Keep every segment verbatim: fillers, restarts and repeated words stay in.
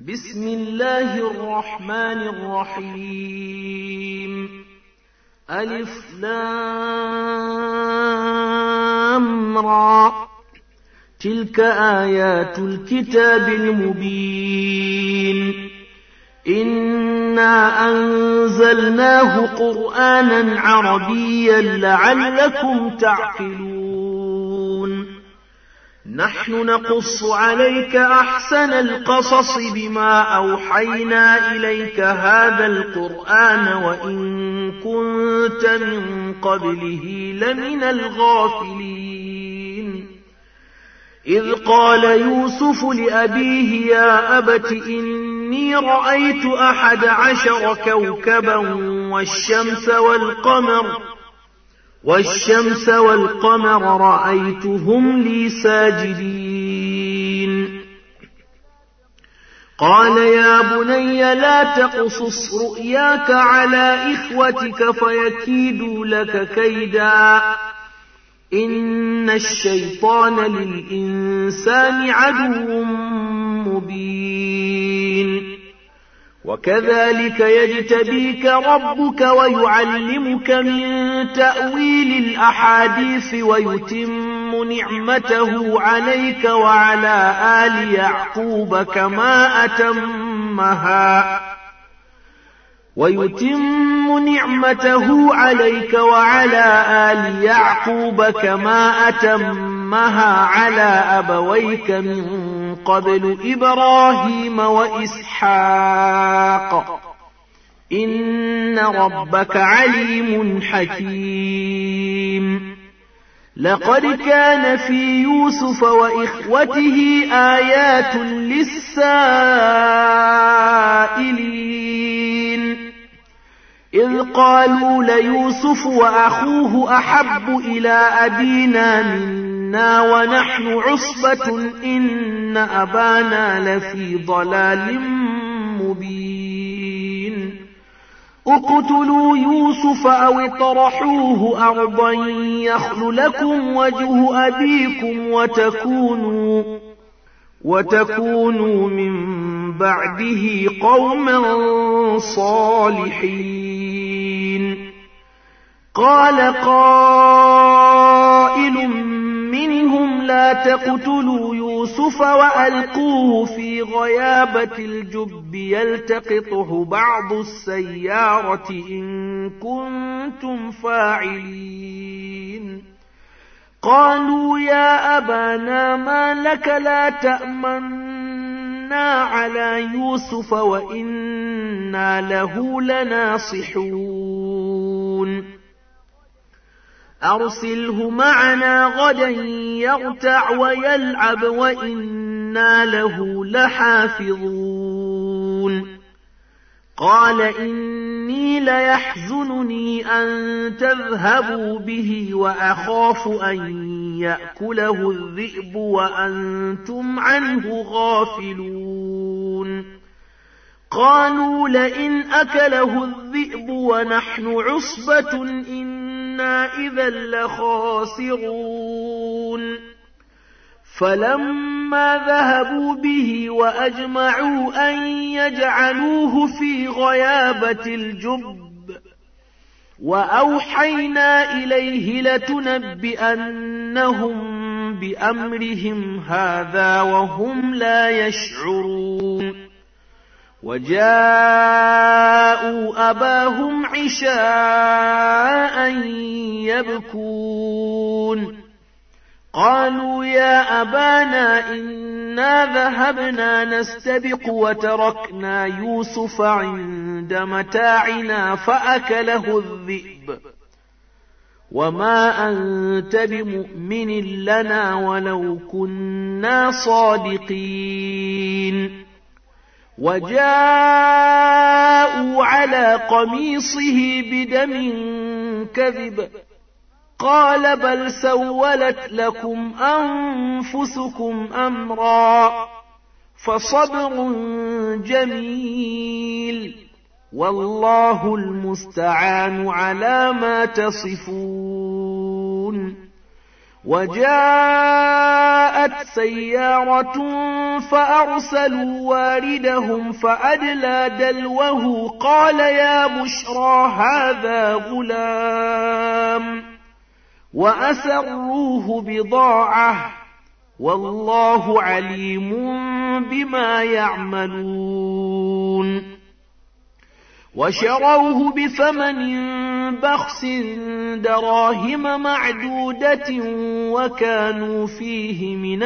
بسم الله الرحمن الرحيم. ألف لام را. تلك آيات الكتاب المبين. إنا أنزلناه قرآنا عربيا لعلكم تعقلون. نحن نقص عليك أحسن القصص بما أوحينا إليك هذا القرآن وإن كنت من قبله لمن الغافلين. إذ قال يوسف لأبيه يا أبت إني رأيت أحد عشر كوكبا والشمس والقمر والشمس والقمر رأيتهم لي ساجدين. قال يا بني لا تقصص رؤياك على إخوتك فيكيدوا لك كيدا إن الشيطان للإنسان عدو مبين. وكذلك يجتبيك ربك ويعلمك من تأويل الأحاديث ويتم نعمته عليك وعلى آل يعقوب كما أتمها ويتم نعمته عليك وعلى آل يعقوب كما أتمها على أبويك من قبل إبراهيم وإسحاق إن ربك عليم حكيم. لقد كان في يوسف وإخوته آيات للسائلين إذ قالوا ليوسف وأخوه أحب إلى أبينا منا ونحن عصبة إن أبانا لفي ضلال مبين. اقتلوا يوسف أو اطرحوه أرضا يخل لكم وجه أبيكم وتكونوا وتكونوا من بعده قوما صالحين. قال قائل منهم لا تقتلوا يوسف وألقوه في غيابة الجب يلتقطه بعض السيارة إن كنتم فاعلين. قالوا يا أبانا ما لك لا تأمنا على يوسف وإنا له لناصحون. أرسله معنا غدا يرتع ويلعب وإنا له لحافظون. قال إني ليحزنني أن تذهبوا به وأخاف أن يأكله الذئب وأنتم عنه غافلون. قالوا لئن أكله الذئب ونحن عصبة إنا إذا لخاسرون. فلما ذهبوا به وأجمعوا أن يجعلوه في غيابة الجب وأوحينا إليه لتنبئنهم بأمرهم هذا وهم لا يشعرون. وجاءوا أباهم عشاء يبكون. قالوا يا أبانا إنا ذهبنا نستبق وتركنا يوسف عند متاعنا فأكله الذئب وما أنت بمؤمن لنا ولو كنا صادقين. وجاءوا على قميصه بدم كذب قال بل سولت لكم أنفسكم أمرا فصبر جميل والله المستعان على ما تصفون. وجاءت سيارة فأرسلوا واردهم فأدلى دلوه قال يا بشرى هذا غلام وأسروه بضاعة والله عليم بما يعملون وشروه بثمن بخس دراهم معدودة وكانوا فيه من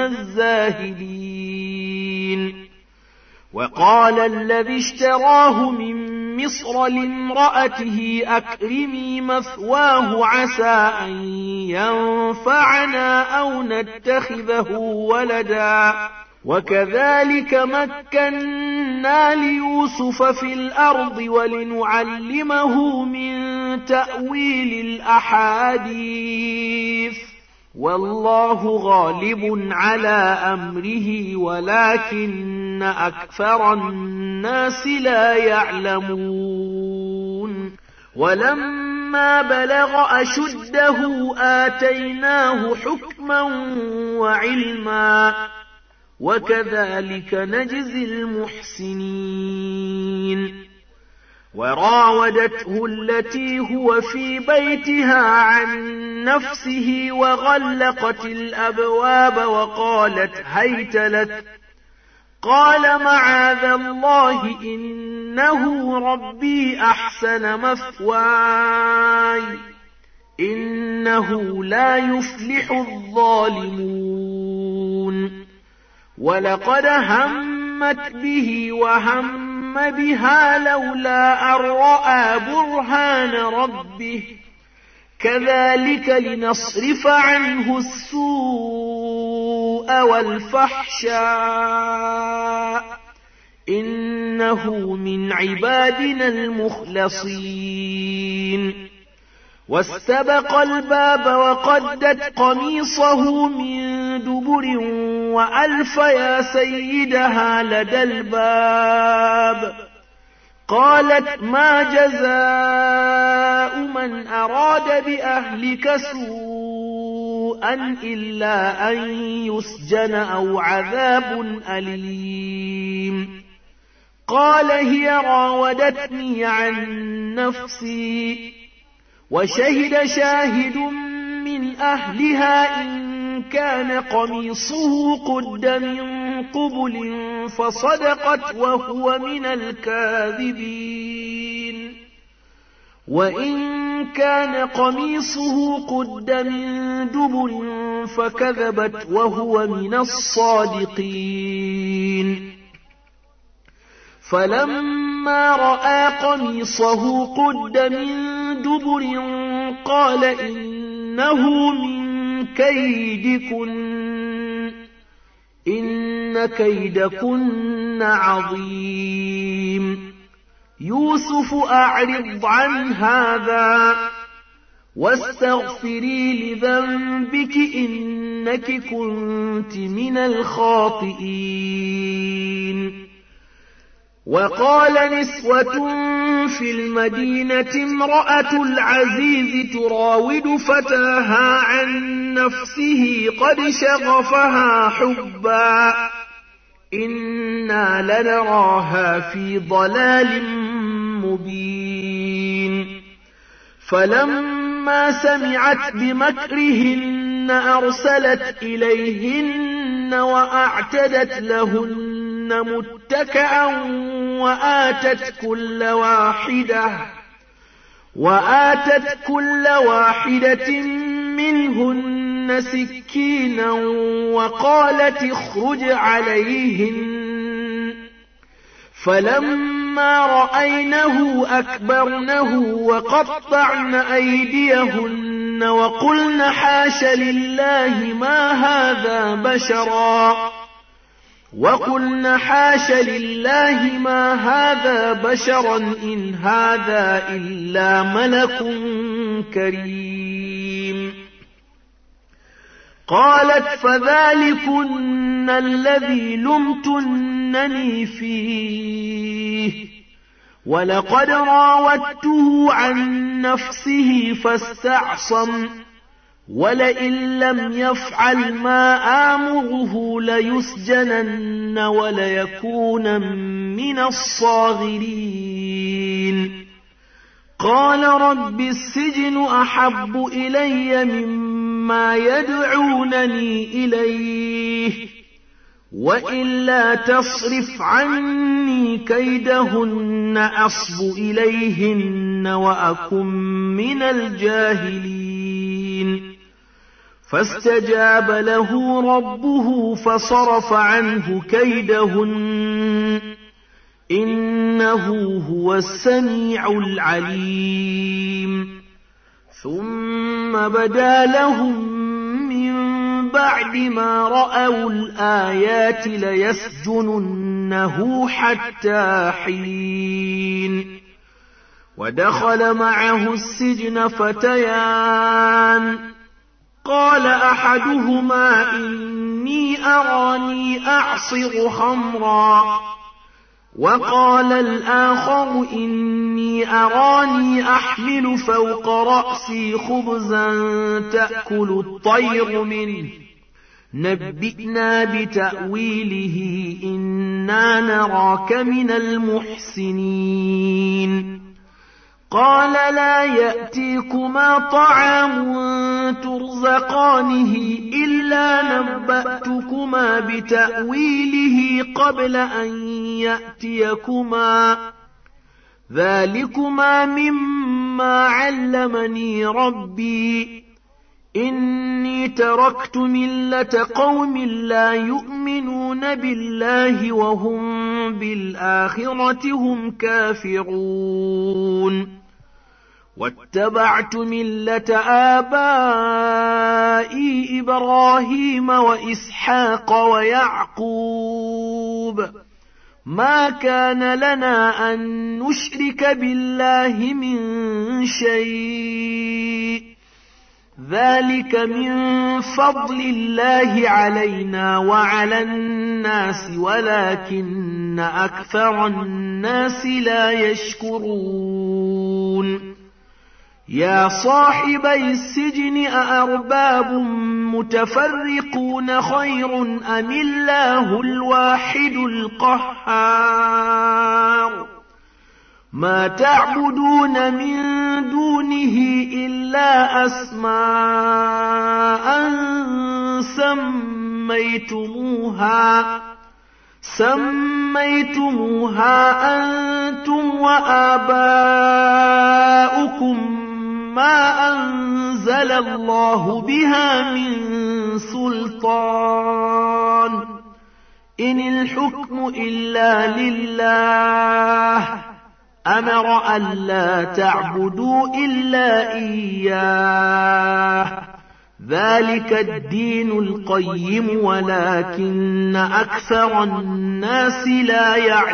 الزاهدين وقال الذي اشتراه من مصر لامرأته أكرمي مثواه عسى أن ينفعنا أو نتخذه ولدا وكذلك مكنا ليوسف في الأرض ولنعلمه من تأويل الأحاديث والله غالب على أمره ولكن أكثر الناس لا يعلمون ولما بلغ أشده آتيناه حكما وعلما وكذلك نجزي المحسنين وراودته التي هو في بيتها عن نفسه وغلقت الأبواب وقالت هيت لك قال معاذ الله إنه ربي أحسن مثواي إنه لا يفلح الظالمون ولقد همت به وهم بها لولا أن رأى برهان ربه كذلك لنصرف عنه السوء والفحشاء إنه من عبادنا المخلصين واستبق الباب وقدت قميصه من دبر وألف يا سيدها لدى الباب قالت ما جزاء من أراد بأهلك سوءا إلا أن يسجن أو عذاب أليم قال هي راودتني عن نفسي وشهد شاهد من أهلها إن كان قميصه قد من قبل فصدقت وهو من الكاذبين وإن كان قميصه قد من دبر فكذبت وهو من الصادقين فلما رأى قميصه قد من دبر قال إنه من كيدكن إن كيدكن عظيم يوسف أعرض عن هذا واستغفري لذنبك إنك كنت من الخاطئين وقال نسوة في المدينة امرأة العزيز تراود فتاها عن نفسه قد شغفها حبا إنا لنراها في ضلال مبين فلما سمعت بمكرهن أرسلت إليهن وأعتدت لهن متكئا وآتت كل واحدة وآتت كل واحدة منهن سكينا وقالت اخرج عليهن فلما رأينه أكبرنه وقطعن أيديهن وقلن حاش لله ما هذا بشرا وقلن حاش لله ما هذا بشرا إن هذا إلا ملك كريم قالت فذلكن الذي لمتنني فيه ولقد راودته عن نفسه فاستعصم ولئن لم يفعل ما آمره ليسجنن وليكونن من الصاغرين. قال رب السجن أحب إلي مما يدعونني إليه وإلا تصرف عني كيدهن أصب إليهن وأكن من الجاهلين. فاستجاب له ربه فصرف عنه كيدهن إنه هو السميع العليم. ثم بدا لهم من بعد ما رأوا الآيات ليسجننه حتى حين. ودخل معه السجن فتيان قال أحدهما إني أراني أعصر خمرا وقال الآخر إني أراني أحمل فوق رأسي خبزا تأكل الطير منه نبئنا بتأويله إنا نراك من المحسنين. قال لا يأتيكما طعام ترزقانه إلا نبأتكما بتأويله قبل أن يأتيكما ذلكما مما علمني ربي إني تركت ملة قوم لا يؤمنون بالله وهم بالآخرة هم كافرون. واتبعت ملة آبائي إبراهيم وإسحاق ويعقوب ما كان لنا أن نشرك بالله من شيء ذلك من فضل الله علينا وعلى الناس ولكن أكثر الناس لا يشكرون. يا صاحبي السجن أأرباب متفرقون خير أم الله الواحد القهار. ما تعبدون من دونه إلا أسماء سميتموها سميتموها أنتم وآباؤكم ما أنزل الله بها من سلطان إن الحكم إلا لله أمر ألا تعبدوا إلا إياه ذلك الدين القيم ولكن أكثر الناس لا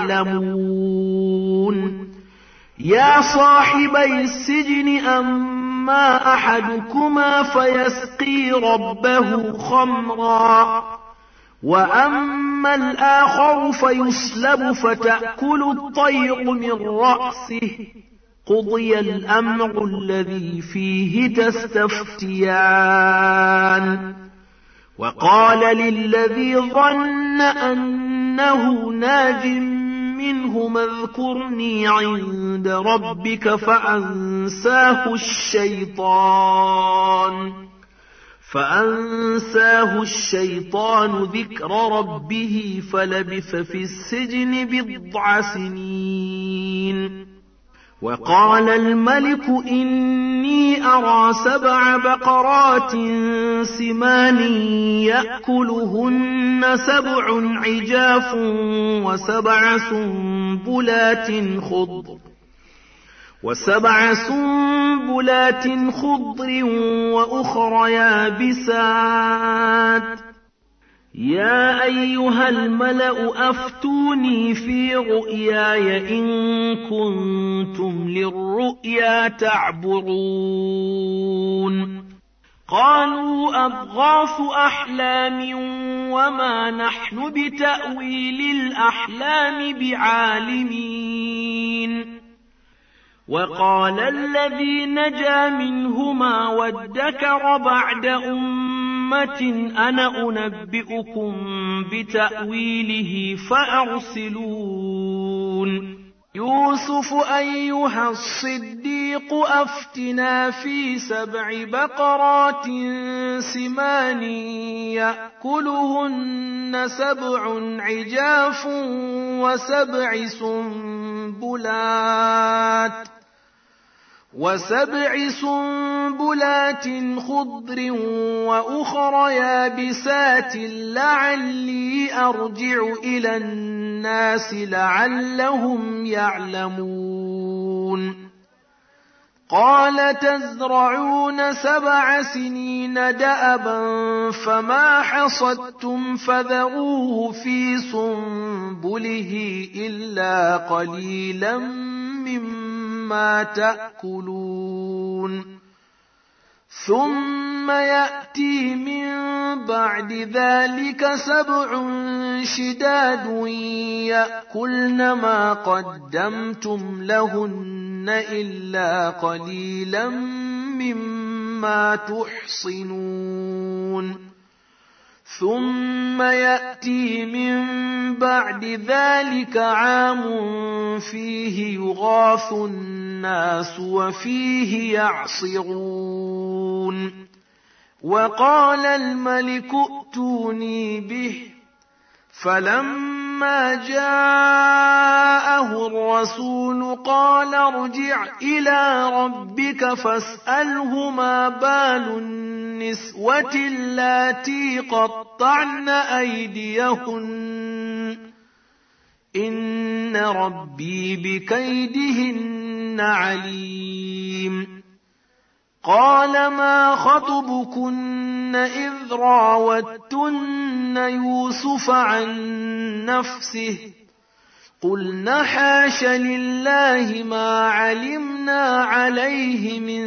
يعلمون. يا صاحبي السجن أما أحدكما فيسقي ربه خمرا وأما الآخر فيصلب فتأكل الطير من رأسه قضي الأمر الذي فيه تستفتيان. وقال للذي ظن أنه ناج منه اذكرني عند ربك فأنساه الشيطان فأنساه الشيطان ذكر ربه فلبث في السجن بضع سنين. وقال الملك إني أرى سبع بقرات سمان يأكلهن سبع عجاف وسبع سنبلات خضر وسبع سنبلات خضر وأخر يابسات. يا أيها الملأ أفتوني في رؤياي إن كنتم للرؤيا تعبرون. قالوا أضغاث أحلام وما نحن بتأويل الأحلام بعالمين. وقال الذي نجا منهما وادكر بعد أمة أنا أنبئكم بتأويله فأرسلون يوسف أيها الصديق أفتنا في سبع بقرات سمان يأكلهن سبع عجاف وسبع سنبلات وسبع سنبلات خضر وأخر يابسات لعلي أرجع إلى الناس لعلهم يعلمون قال تزرعون سبع سنين دأبا فما حصدتم فذروه في سنبله إلا قليلا مما تأكلون ثم يأتي من بعد ذلك سبع شداد يأكلن ما قدمتم لهن إلا قليلا مما تحصنون ثم يأتي من بعد ذلك عام فيه يغاث الناس وفيه يعصرون وقال الملك ائتوني به فلما جاءه الرسول قال ارجع إلى ربك فاسأله ما بال النسوة اللاتي قطعن أيديهن إن ربي بكيدهن عليم قال ما خطبكن إذ راوتن يوسف عن نفسه قلنا حاش لله ما علمنا عليه من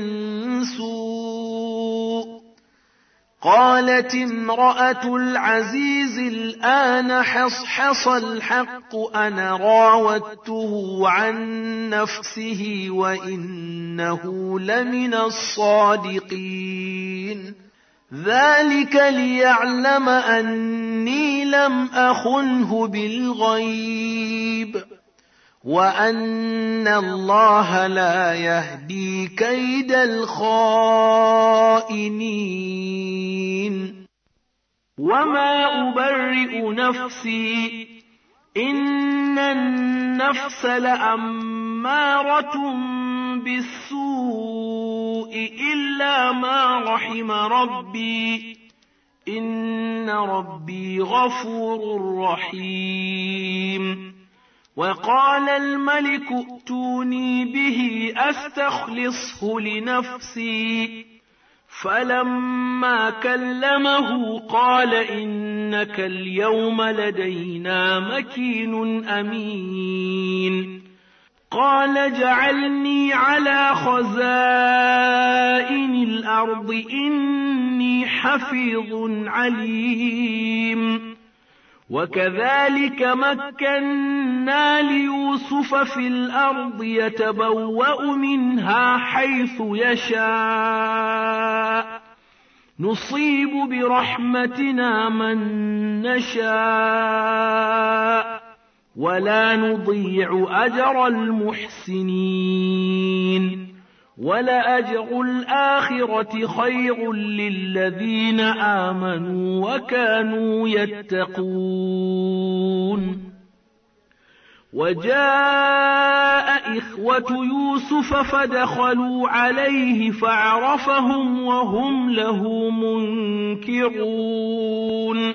سوء قالت امرأة العزيز الآن حصحص الحق أنا راودته عن نفسه وإنه لمن الصادقين ذلك ليعلم أني لم أخنه بالغيب وأن الله لا يهدي كيد الخائنين وما أبرئ نفسي إن النفس لأمارة بالسوء إلا ما رحم ربي إن ربي غفور رحيم وقال الملك ائتوني به أستخلصه لنفسي فلما كلمه قال إنك اليوم لدينا مكين أمين قال اجعلني على خزائن الأرض إني حفيظ عليم وكذلك مكنا ليوسف في الأرض يتبوأ منها حيث يشاء نصيب برحمتنا من نشاء ولا نضيع أجر المحسنين ولأجر الآخرة خير للذين آمنوا وكانوا يتقون وجاء إخوة يوسف فدخلوا عليه فعرفهم وهم له منكرون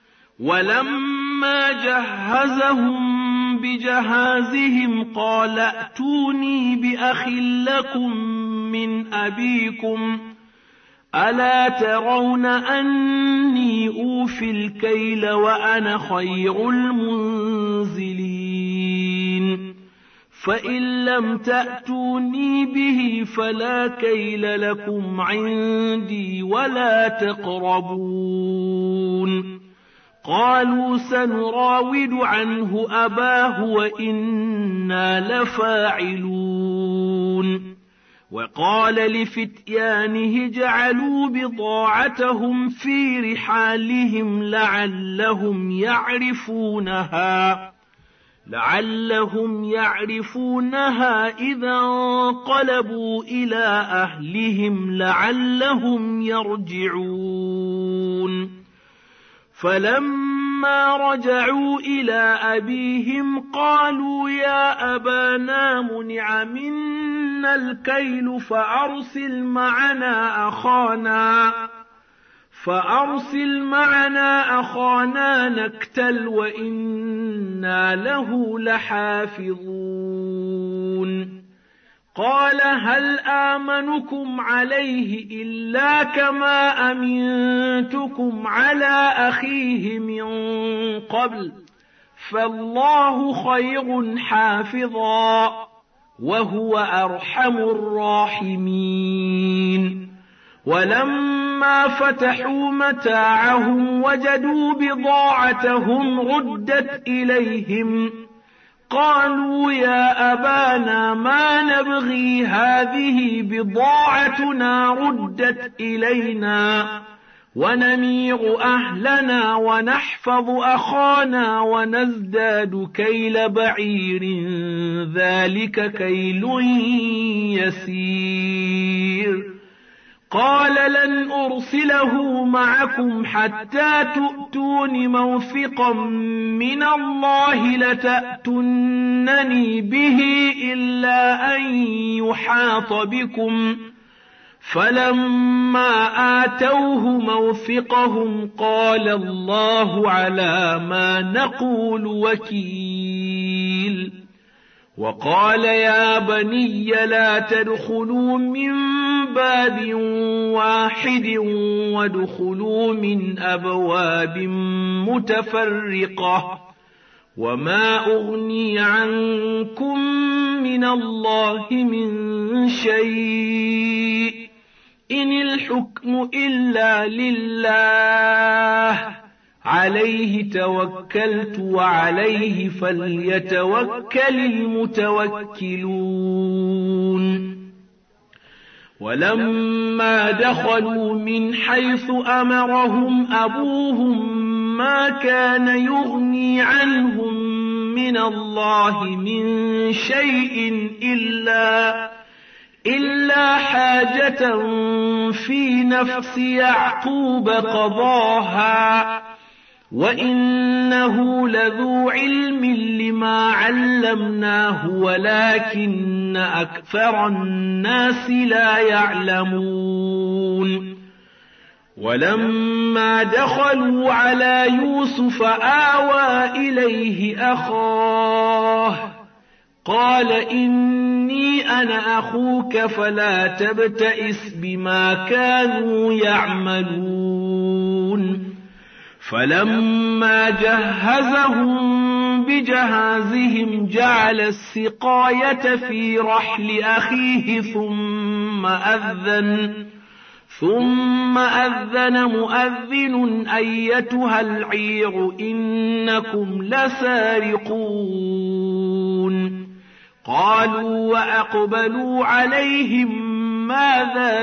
ولما جهزهم بجهازهم قال ائتوني بأخ لكم من أبيكم ألا ترون أني أوفي الكيل وأنا خير المنزلين فإن لم تأتوني به فلا كيل لكم عندي ولا تقربون قالوا سنراود عنه أباه وإنا لفاعلون وقال لفتيانه جعلوا بضاعتهم في رحالهم لعلهم يعرفونها لعلهم يعرفونها إذا انقلبوا إلى أهلهم لعلهم يرجعون فلما رجعوا إلى أبيهم قالوا يا أبانا منع منا الكيل فأرسل معنا أخانا فأرسل معنا أخانا نكتل وإنا له لحافظون قال هل آمنكم عليه إلا كما أمنتكم على أخيه من قبل فالله خير حافظا وهو أرحم الراحمين ولما فتحوا متاعهم وجدوا بضاعتهم ردت إليهم قالوا يا أبانا ما نبغي هذه بضاعتنا ردت إلينا ونميغ أهلنا ونحفظ أخانا ونزداد كيل بعير ذلك كيل يسير قال لن أرسله معكم حتى تؤتون موثقا من الله لتأتونني به إلا أن يحاط بكم فلما آتوه موثقهم قال الله على ما نقول وكيل وقال يا بني لا تدخلوا من باب واحد وادخلوا من أبواب متفرقة وما أغني عنكم من الله من شيء إن الحكم إلا لله عليه توكلت وعليه فليتوكل المتوكلون ولما دخلوا من حيث أمرهم أبوهم ما كان يغني عنهم من الله من شيء إلا إلا حاجة في نفس يعقوب قضاها وإنه لذو علم لما علمناه ولكن أكثر الناس لا يعلمون ولما دخلوا على يوسف آوى إليه أخاه قال إني أنا أخوك فلا تبتئس بما كانوا يعملون فلما جهزهم بجهازهم جعل السقاية في رحل أخيه ثم أذن ثم أذن مؤذن أيتها العير إنكم لسارقون قالوا وأقبلوا عليهم ماذا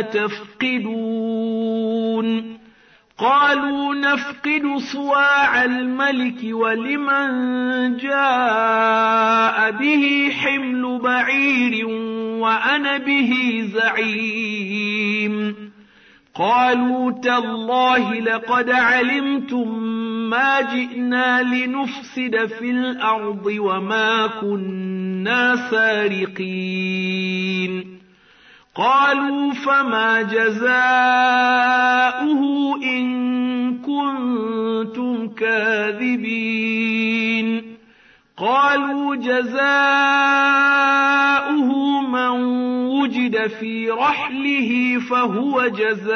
تفقدون قالوا نفقد صواع الملك ولمن جاء به حمل بعير وأنا به زعيم قالوا تالله لقد علمتم ما جئنا لنفسد في الأرض وما كنا سارقين قالوا فما جزاؤه إن كنتم كاذبين قالوا جزاؤه من وجد في رحله فهو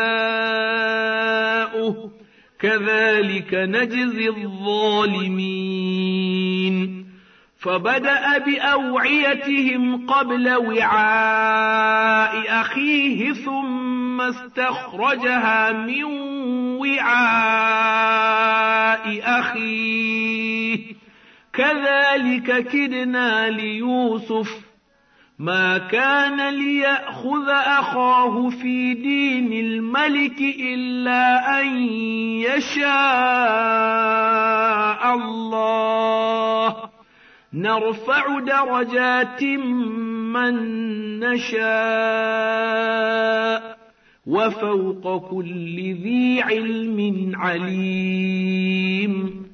جزاؤه كذلك نجزي الظالمين فبدأ بأوعيتهم قبل وعاء أخيه ثم استخرجها من وعاء أخيه كذلك كدنا ليوسف ما كان ليأخذ أخاه في دين الملك إلا أن يشاء الله نرفع درجات من نشاء وفوق كل ذي علم عليم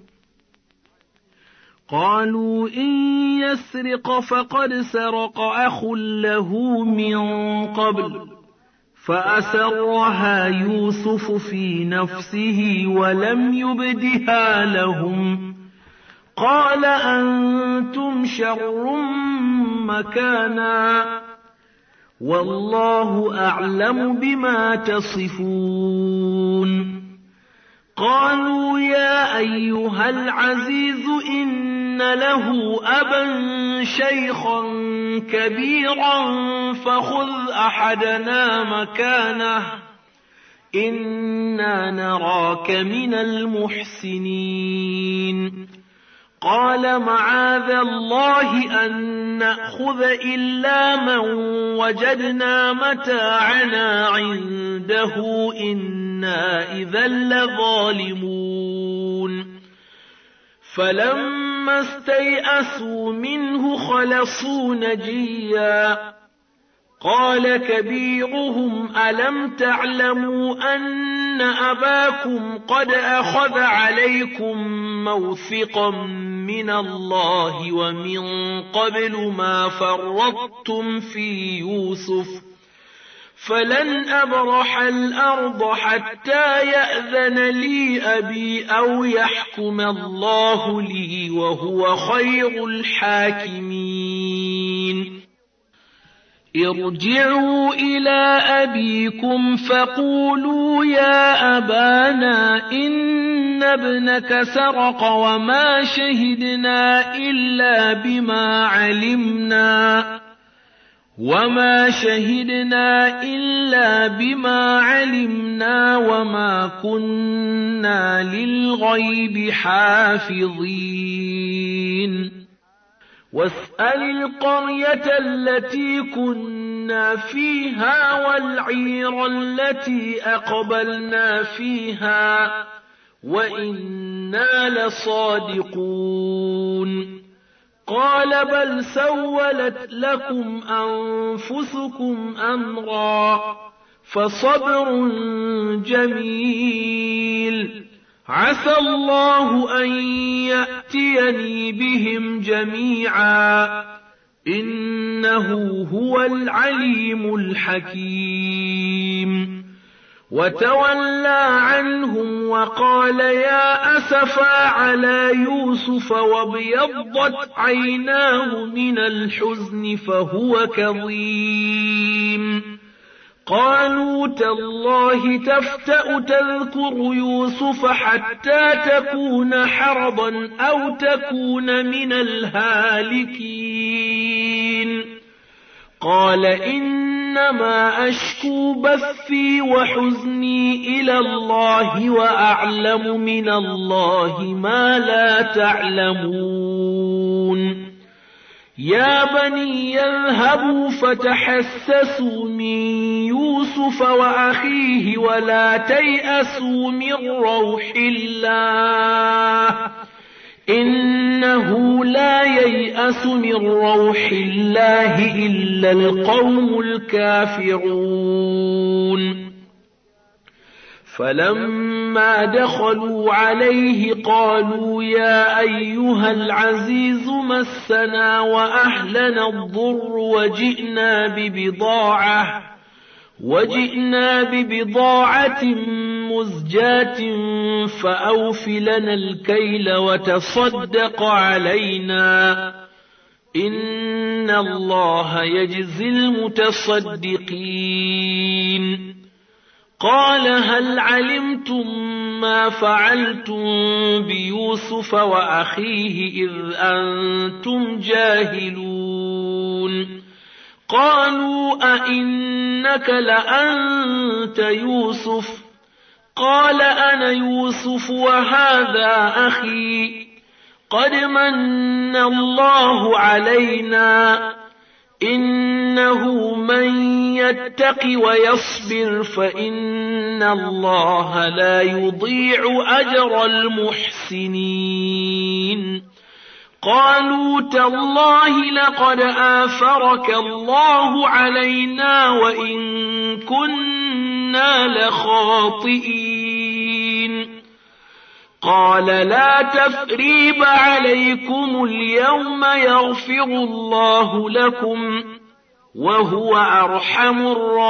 قالوا إن يسرق فقد سرق أخ له من قبل فأسرها يوسف في نفسه ولم يبدها لهم قال أنتم شر مكانا والله أعلم بما تصفون قالوا يا أيها العزيز إن له أبا شيخا كبيرا فخذ أحدنا مكانه إنا نراك من المحسنين قال معاذ الله أن نأخذ إلا من وجدنا متاعنا عنده إنا إذا لظالمون فلما استيئسوا منه خلصوا نجيا قال كبيرهم ألم تعلموا أن أباكم قد أخذ عليكم موثقا من الله ومن قبل ما فرطتم في يوسف فلن أبرح الأرض حتى يأذن لي أبي أو يحكم الله لي وهو خير الحاكمين ارجعوا إلى أبيكم فقولوا يا أبانا إن ابنك سرق وما شهدنا إلا بما علمنا وما شهدنا إلا بما علمنا وما كنا للغيب حافظين واسأل القرية التي كنا فيها والعير التي أقبلنا فيها وإنا لصادقون قال بل سولت لكم أنفسكم أمرا فصبر جميل عسى الله أن يأتيني بهم جميعا إنه هو العليم الحكيم وتولى عنهم وقال يا أسفا على يوسف وابيضت عيناه من الحزن فهو كظيم قالوا تالله تفتأ تذكر يوسف حتى تكون حرضا أو تكون من الهالكين قال إنما أشكو بثي وحزني إلى الله وأعلم من الله ما لا تعلمون يا بني اذهبوا فتحسسوا من يوسف وأخيه ولا تيأسوا من روح الله إنه لا ييأس من روح الله إلا القوم الكافرون فلما دخلوا عليه قالوا يا أيها العزيز مسنا وأهلنا الضر وجئنا ببضاعة وجئنا ببضاعة مزجاة فأوف لنا الكيل وتصدق علينا إن الله يجزي المتصدقين قال هل علمتم ما فعلتم بيوسف وأخيه إذ أنتم جاهلون قالوا أئنك لأنت يوسف قال أنا يوسف وهذا أخي قد من الله علينا إنه من يتق ويصبر فإن الله لا يضيع أجر المحسنين قالوا تالله لقد آثرك الله علينا وإن كنا لخاطئين قال لا تثريب عليكم اليوم يغفر الله لكم وهو أرحم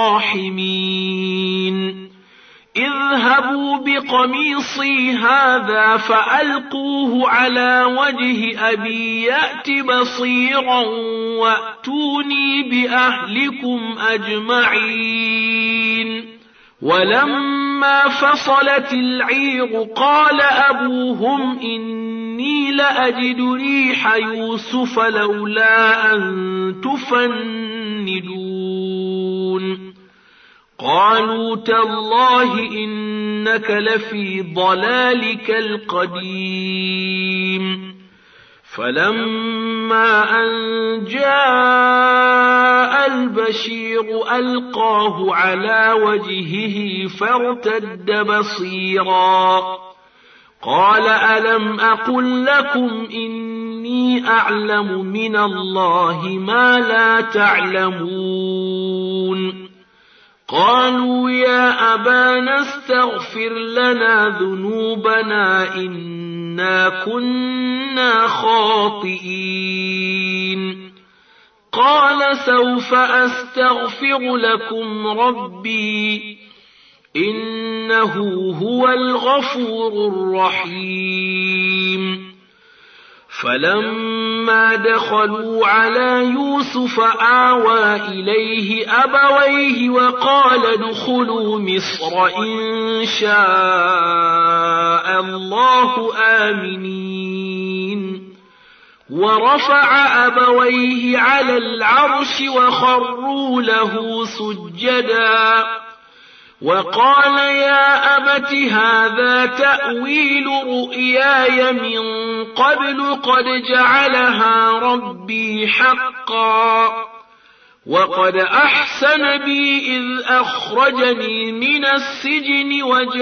الراحمين اذهبوا بقميصي هذا فألقوه على وجه أبي يأت بصيرا وأتوني بأهلكم أجمعين ولما فصلت العير قال أبوهم إني لأجد ريح يوسف لولا أن تفندون قالوا تالله إنك لفي ضلالك القديم فلما أن جاء البشير ألقاه على وجهه فارتد بصيرا قال ألم أقل لكم إني أعلم من الله ما لا تعلمون قالوا يا أبانا استغفر لنا ذنوبنا إنا كنا خاطئين قال سوف أستغفر لكم ربي إنه هو الغفور الرحيم فلما دخلوا على يوسف آوى إليه أبويه وقال ادخلوا مصر إن شاء الله آمنين ورفع أبويه على العرش وخروا له سجدا وقال يا أبت هذا تأويل رؤياي من قبل قد جعلها ربي حقا وقد أحسن بي إذ أخرجني من السجن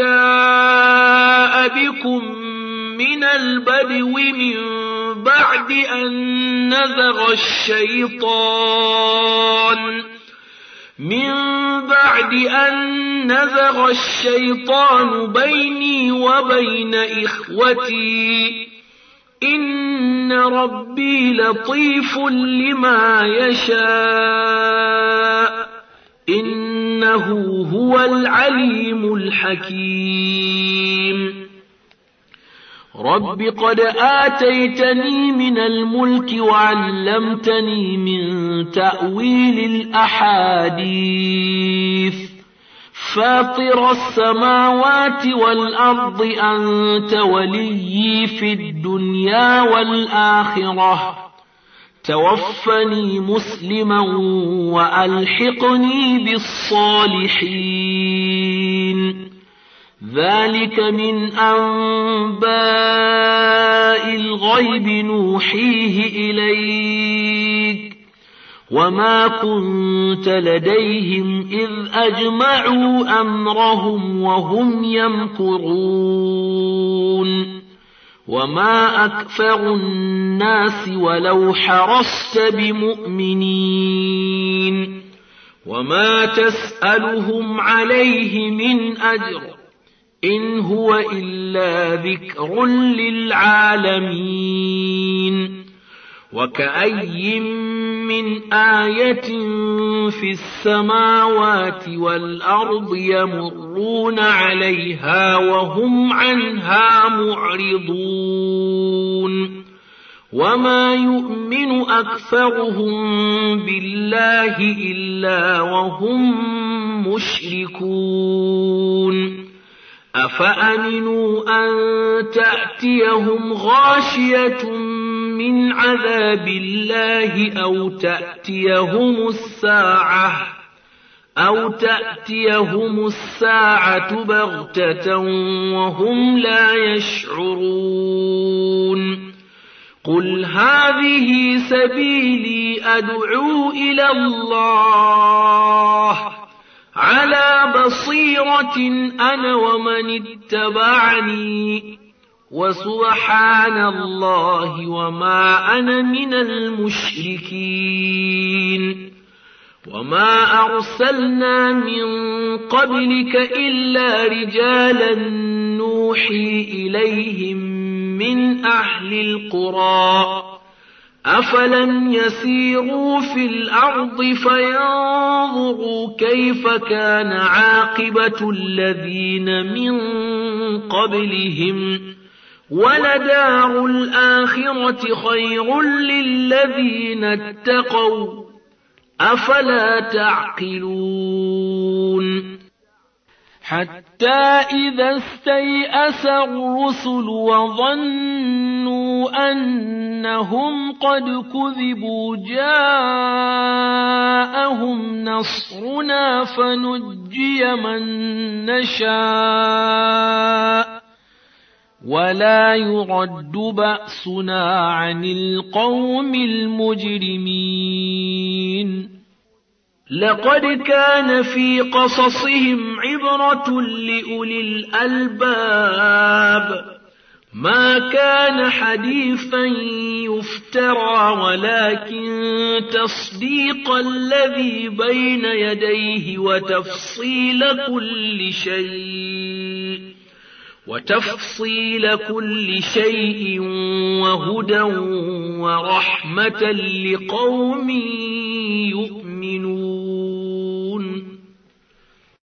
وجاء بكم من البدو من بعد أن نزغ الشيطان من بعد أن نزغ الشيطان بيني وبين إخوتي إن ربي لطيف لما يشاء إنه هو العليم الحكيم رب قد آتيتني من الملك وعلمتني من تأويل الأحاديث فاطر السماوات والأرض أنت وليي في الدنيا والآخرة توفني مسلما وألحقني بالصالحين ذلك من أنباء الغيب نوحيه إليك وما كنت لديهم إذ أجمعوا أمرهم وهم يمكرون وما أكثر الناس ولو حرصت بمؤمنين وما تسألهم عليه من أجر إن هو إلا ذكر للعالمين وكأي من آية في السماوات والأرض يمرون عليها وهم عنها معرضون وما يؤمن أكثرهم بالله إلا وهم مشركون أفأمنوا أن تأتيهم غاشية من عذاب الله أو تأتيهم الساعة أو تأتيهم الساعة بغتة وهم لا يشعرون قل هذه سبيلي أدعو إلى الله على بصيرة أنا ومن اتبعني وسبحان الله وما أنا من المشركين وما أرسلنا من قبلك إلا رجالا نوحي إليهم من أهل القرى أفلم يسيروا في الأرض فينظروا كيف كان عاقبة الذين من قبلهم ولدار الآخرة خير للذين اتقوا أفلا تعقلون حتى إذا استيأس الرسل وظنوا أنهم قد كذبوا جاءهم نصرنا فنجي من نشاء ولا يرد بأسنا عن القوم المجرمين لقد كان في قصصهم عبرة لأولي الألباب ما كان حديثا يفترى ولكن تصديق الذي بين يديه وتفصيل كل شيء وتفصيل كل شيء وهدى ورحمة لقوم يؤمنون